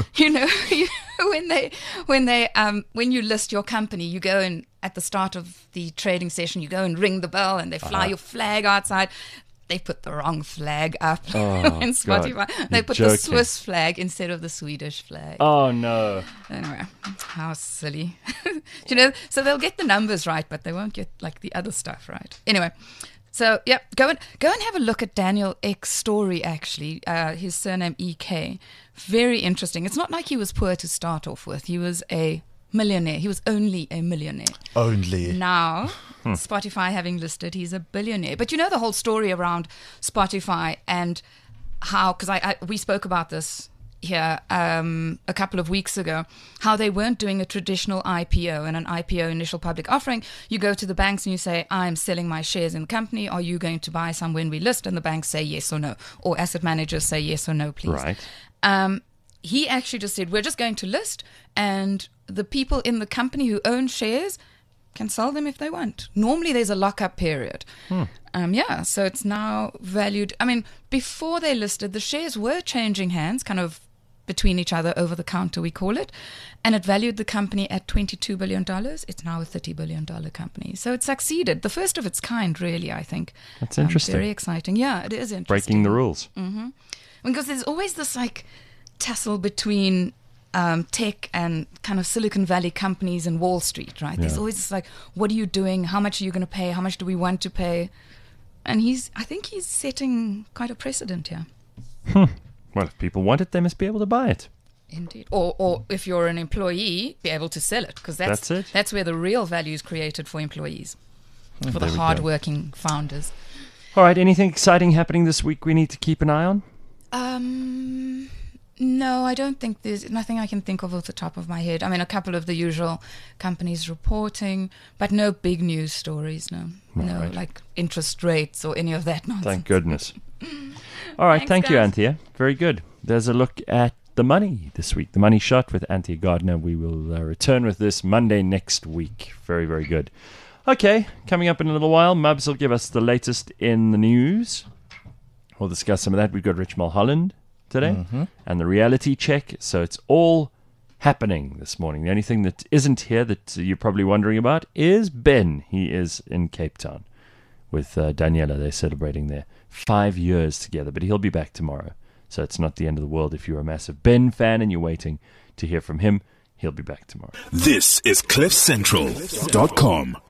when you list your company, you go in at the start of the trading session, you go and ring the bell and they fly your flag outside. They put the wrong flag up in Spotify. They put the Swiss flag instead of the Swedish flag. Oh no. Anyway, how silly. So they'll get the numbers right, but they won't get like the other stuff right. Anyway, so yeah, go and have a look at Daniel Ek's story. Actually, his surname EK, very interesting. It's not like he was poor to start off with. He was a millionaire. He was only a millionaire. Only. Now, Spotify having listed, he's a billionaire. But the whole story around Spotify and how, because we spoke about this here a couple of weeks ago, how they weren't doing a traditional IPO. And an IPO, initial public offering, you go to the banks and you say, I'm selling my shares in the company. Are you going to buy some when we list? And the banks say yes or no. Or asset managers say yes or no, please. Right. He actually just said, we're just going to list, and the people in the company who own shares can sell them if they want. Normally there's a lockup period. So it's now valued. I mean, before they listed, the shares were changing hands kind of between each other over the counter, we call it, and it valued the company at $22 billion. It's now a $30 billion company. So it succeeded. The first of its kind, really, I think. That's interesting. Very exciting. Yeah, it is interesting. Breaking the rules. Mm-hmm. Because there's always this tussle between tech and kind of Silicon Valley companies and Wall Street, right? Yeah. There's always this what are you doing? How much are you going to pay? How much do we want to pay? And I think he's setting quite a precedent here. Well, if people want it, they must be able to buy it. Indeed. Or if you're an employee, be able to sell it, because that's it. That's where the real value is created for employees, for the hard-working founders. All right, anything exciting happening this week we need to keep an eye on? No, I don't think there's nothing I can think of off the top of my head. I mean, a couple of the usual companies reporting, but no big news stories, no. Right. Like interest rates or any of that nonsense. Thank goodness. All right, thank you, Anthea. Very good. There's a look at the money this week. The Money Shot with Anthea Gardner. We will return with this Monday next week. Very, very good. Okay, coming up in a little while, Mubs will give us the latest in the news. We'll discuss some of that. We've got Rich Mulholland today and the reality check. So it's all happening this morning. The only thing that isn't here that you're probably wondering about is Ben. He is in Cape Town with Daniela. They're celebrating their 5 years together, but he'll be back tomorrow. So it's not the end of the world. If you're a massive Ben fan and you're waiting to hear from him, he'll be back tomorrow. This is CliffCentral.com.